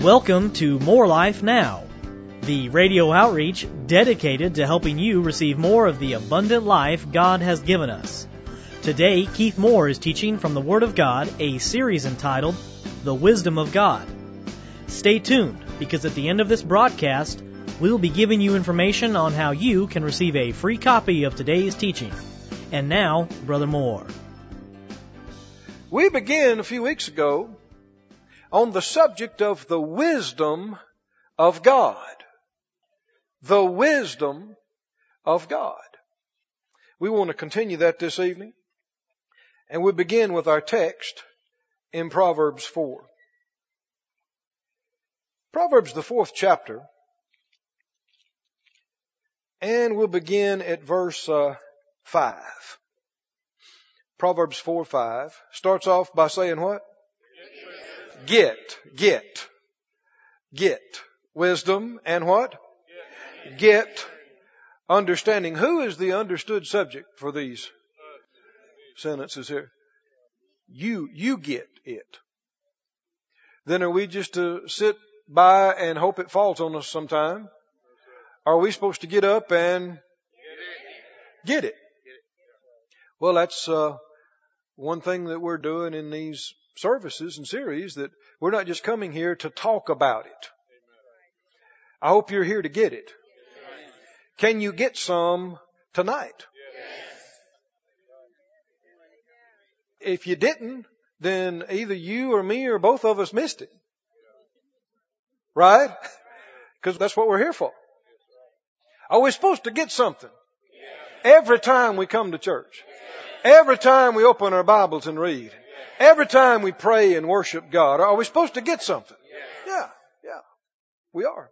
Welcome to More Life Now, the radio outreach dedicated to helping you receive more of the abundant life God has given us. Today, Keith Moore is teaching from the Word of God, a series entitled, The Wisdom of God. Stay tuned, because at the end of this broadcast, we'll be giving you information on how you can receive a free copy of today's teaching. And now, Brother Moore. We began a few weeks ago on the subject of the wisdom of God. The wisdom of God. We want to continue that this evening. And we begin with our text in Proverbs 4. Proverbs, the 4th chapter. And we'll begin at verse 5. Proverbs 4:5 starts off by saying what? Get wisdom and what? Get understanding. Who is the understood subject for these sentences here? You get it. Then are we just to sit by and hope it falls on us sometime? Are we supposed to get up and get it? Well, that's one thing that we're doing in these services and series, that we're not just coming here to talk about it. I hope you're here to get it. Can you get some tonight? If you didn't, then either you or me or both of us missed it. Right? Because that's what we're here for. Are we supposed to get something? Every time we come to church. Every time we open our Bibles and read. Every time we pray and worship God. Are we supposed to get something? Yeah. We are.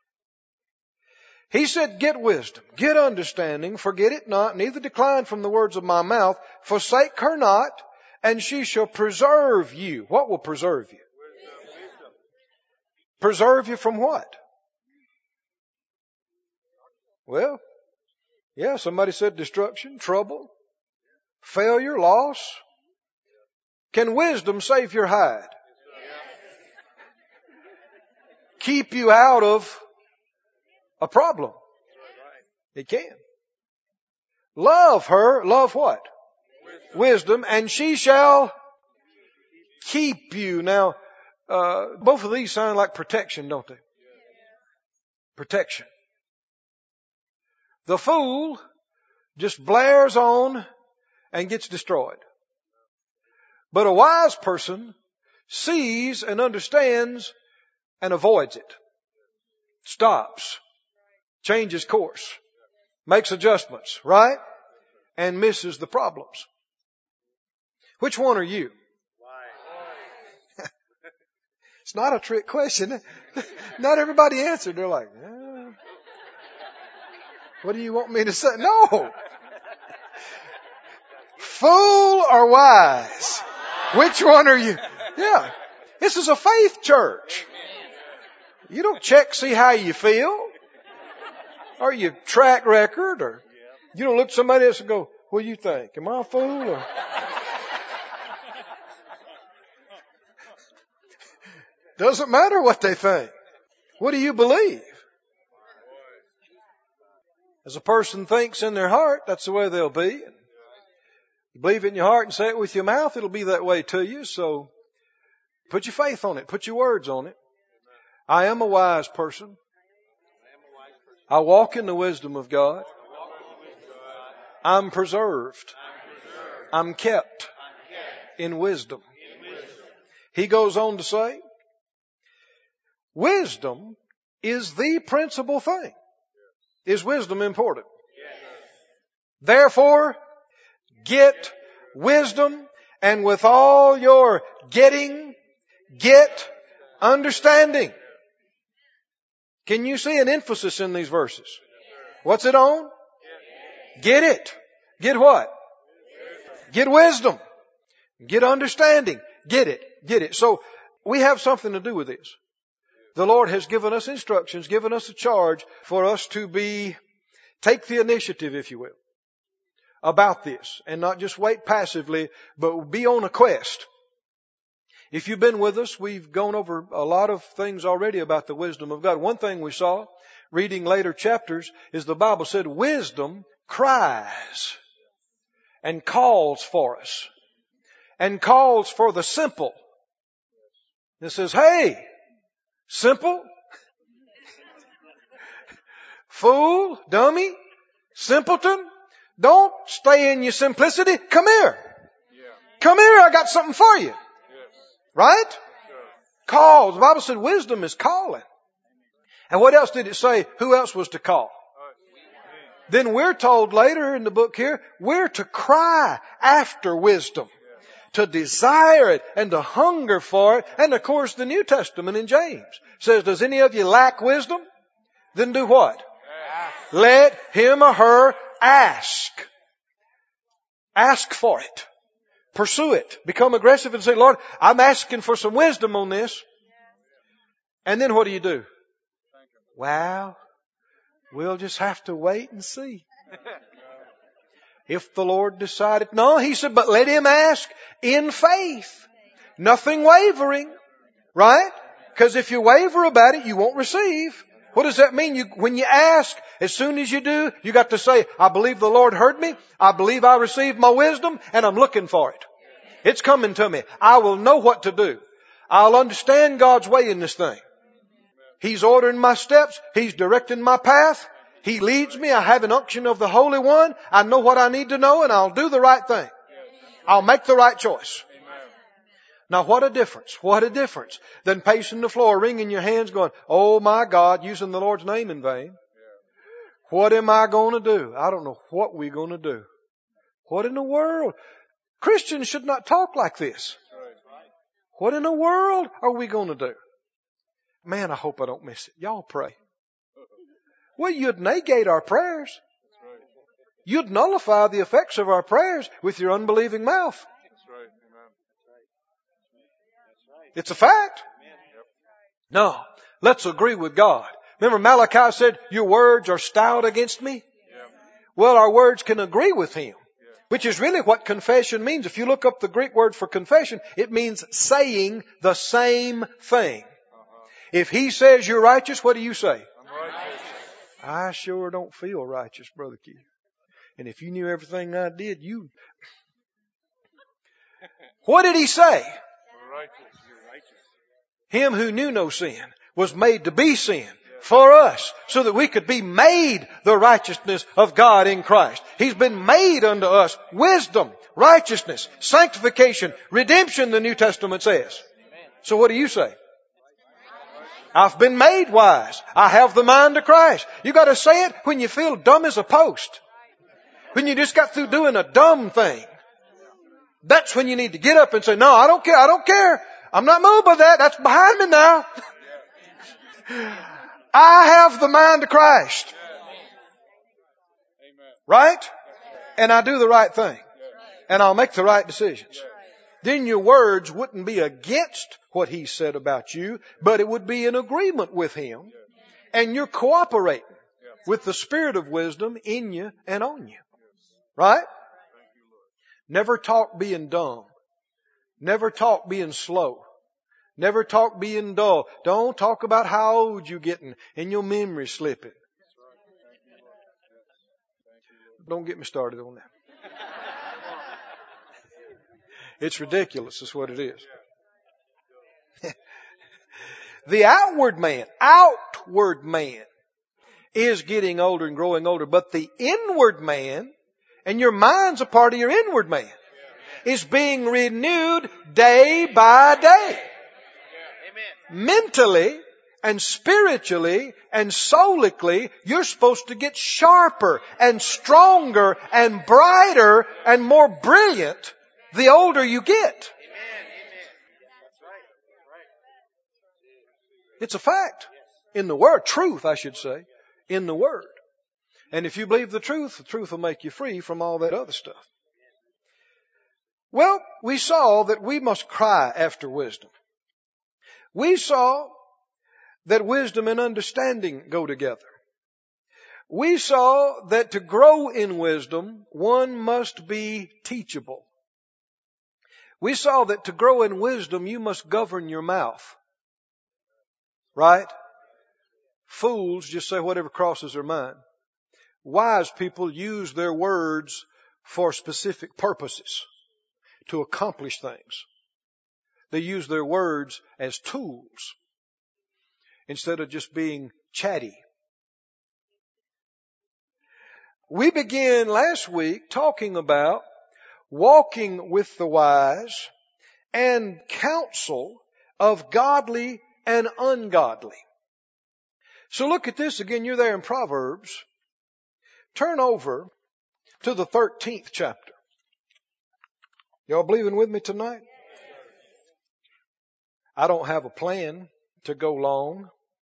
He said, get wisdom, get understanding, forget it not, neither decline from the words of my mouth. Forsake her not, and she shall preserve you. What will preserve you? Wisdom. Preserve you from what? Well, yeah, somebody said destruction, trouble, failure, loss. Can wisdom save your hide? Keep you out of a problem? It can. Love her. Love what? Wisdom. And she shall keep you. Now, both of these sound like protection, don't they? Protection. The fool just blares on and gets destroyed. But a wise person sees and understands and avoids it. Stops. Changes course. Makes adjustments, right? And misses the problems. Which one are you? It's not a trick question. Not everybody answered. They're like, what do you want me to say? No. Fool or wise? Which one are you? Yeah. This is a faith church. You don't check, see how you feel. Or your track record. Or you don't look at somebody else and go, what do you think? Am I a fool? Or... Doesn't matter what they think. What do you believe? As a person thinks in their heart, that's the way they'll be. You believe it in your heart and say it with your mouth, it'll be that way to you. So put your faith on it. Put your words on it. I am a wise person. I walk in the wisdom of God. I'm preserved. I'm kept in wisdom. He goes on to say, wisdom is the principal thing. Is wisdom important? Therefore, get wisdom, and with all your getting, get understanding. Can you see an emphasis in these verses? What's it on? Get it. Get what? Get wisdom. Get understanding. Get it. Get it. So we have something to do with this. The Lord has given us instructions, given us a charge for us to take the initiative, if you will, about this, and not just wait passively, but be on a quest. If you've been with us, we've gone over a lot of things already about the wisdom of God. One thing we saw, reading later chapters, is the Bible said wisdom cries and calls for us and calls for the simple. It says, hey, simple, fool, dummy, simpleton, don't stay in your simplicity. Come here. Come here, I got something for you. Right? Calls. The Bible said wisdom is calling. And what else did it say? Who else was to call? Then we're told later in the book here, we're to cry after wisdom, to desire it and to hunger for it. And of course the New Testament in James says, does any of you lack wisdom? Then do what? Let him or her ask. Ask for it. Pursue it. Become aggressive and say, Lord, I'm asking for some wisdom on this. And then what do? Well, we'll just have to wait and see. If the Lord decided. No, He said, but let him ask in faith. Nothing wavering. Right? Because if you waver about it, you won't receive. What does that mean? When you ask, as soon as you do, you got to say, I believe the Lord heard me. I believe I received my wisdom and I'm looking for it. It's coming to me. I will know what to do. I'll understand God's way in this thing. He's ordering my steps. He's directing my path. He leads me. I have an unction of the Holy One. I know what I need to know and I'll do the right thing. I'll make the right choice. Now what a difference. What a difference than pacing the floor, wringing your hands going, oh my God, using the Lord's name in vain. What am I going to do? I don't know what we're going to do. What in the world? Christians should not talk like this. What in the world are we going to do? Man, I hope I don't miss it. Y'all pray. Well, you'd negate our prayers. You'd nullify the effects of our prayers with your unbelieving mouth. It's a fact. No, let's agree with God. Remember Malachi said, your words are stout against me? Well, our words can agree with Him, which is really what confession means. If you look up the Greek word for confession, it means saying the same thing. If He says you're righteous, what do you say? I'm righteous. I sure don't feel righteous, Brother Keith. And if you knew everything I did, you... What did He say? Him who knew no sin was made to be sin for us so that we could be made the righteousness of God in Christ. He's been made unto us wisdom, righteousness, sanctification, redemption, the New Testament says. So what do you say? I've been made wise. I have the mind of Christ. You got to say it when you feel dumb as a post. When you just got through doing a dumb thing. That's when you need to get up and say, no, I don't care. I don't care. I'm not moved by that. That's behind me now. I have the mind of Christ. Right? And I do the right thing. And I'll make the right decisions. Then your words wouldn't be against what He said about you, but it would be in agreement with Him. And you're cooperating with the Spirit of wisdom in you and on you. Right? Never talk being dumb. Never talk being slow. Never talk being dull. Don't talk about how old you're getting and your memory slipping. Don't get me started on that. It's ridiculous is what it is. The outward man is getting older and growing older, but the inward man, and your mind's a part of your inward man, is being renewed day by day. Mentally and spiritually and soulically, you're supposed to get sharper and stronger and brighter and more brilliant the older you get. It's a fact. In the Word. Truth, I should say. In the Word. And if you believe the truth will make you free from all that other stuff. Well, we saw that we must cry after wisdom. We saw that wisdom and understanding go together. We saw that to grow in wisdom, one must be teachable. We saw that to grow in wisdom, you must govern your mouth. Right? Fools just say whatever crosses their mind. Wise people use their words for specific purposes to accomplish things. They use their words as tools instead of just being chatty. We began last week talking about walking with the wise and counsel of godly and ungodly. So look at this again. You're there in Proverbs. Turn over to the 13th chapter. Y'all believing with me tonight? I don't have a plan to go long.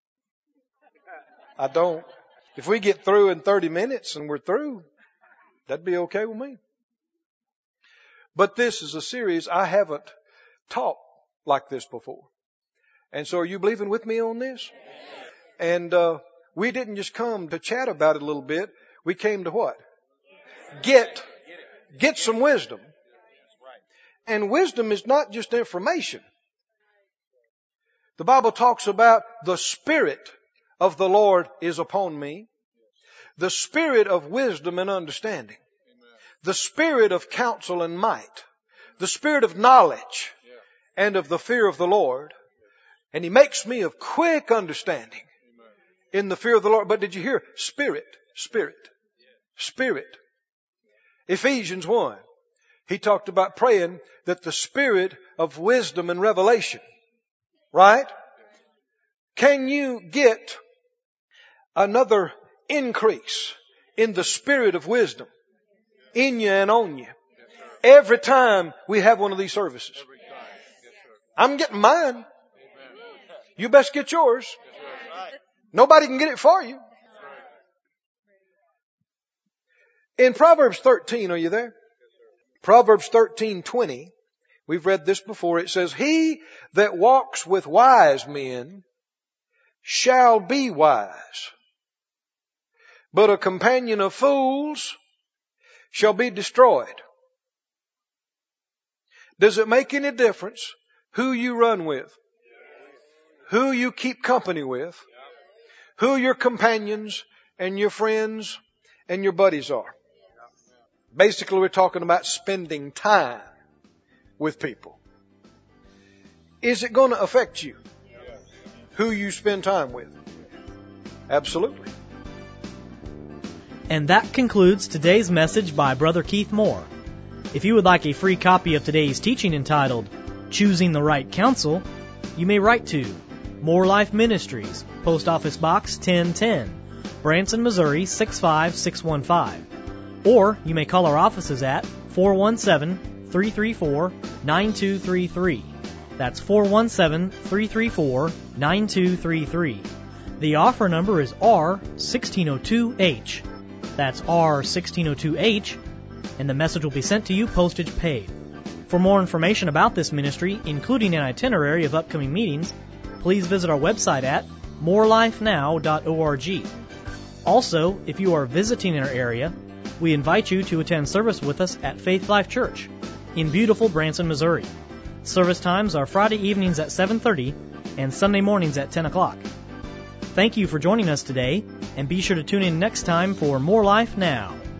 I don't. If we get through in 30 minutes and we're through, that'd be okay with me. But this is a series I haven't taught like this before. And so are you believing with me on this? And we didn't just come to chat about it a little bit. We came to what? Get some wisdom. And wisdom is not just information. The Bible talks about the Spirit of the Lord is upon me. The Spirit of wisdom and understanding. The Spirit of counsel and might. The Spirit of knowledge and of the fear of the Lord. And He makes me of quick understanding in the fear of the Lord. But did you hear? Spirit, Spirit, Spirit. Ephesians 1. He talked about praying that the Spirit of wisdom and revelation. Right? Can you get another increase in the Spirit of wisdom in you and on you every time we have one of these services? I'm getting mine. You best get yours. Nobody can get it for you. In Proverbs 13, are you there? Proverbs 13:20. We've read this before. It says, "He that walks with wise men shall be wise, but a companion of fools shall be destroyed." Does it make any difference who you run with? Who you keep company with? Who your companions and your friends and your buddies are? Basically, we're talking about spending time with people. Is it going to affect you? Who you spend time with? Absolutely. And that concludes today's message by Brother Keith Moore. If you would like a free copy of today's teaching entitled, Choosing the Right Counsel, you may write to More Life Ministries, Post Office Box 1010, Branson, Missouri 65615. Or you may call our offices at 417-334-9233. That's 417-334-9233. The offer number is R1602H. That's R1602H, and the message will be sent to you postage paid. For more information about this ministry, including an itinerary of upcoming meetings, please visit our website at morelifenow.org. Also, if you are visiting our area, we invite you to attend service with us at Faith Life Church in beautiful Branson, Missouri. Service times are Friday evenings at 7:30 and Sunday mornings at 10 o'clock. Thank you for joining us today, and be sure to tune in next time for More Life Now.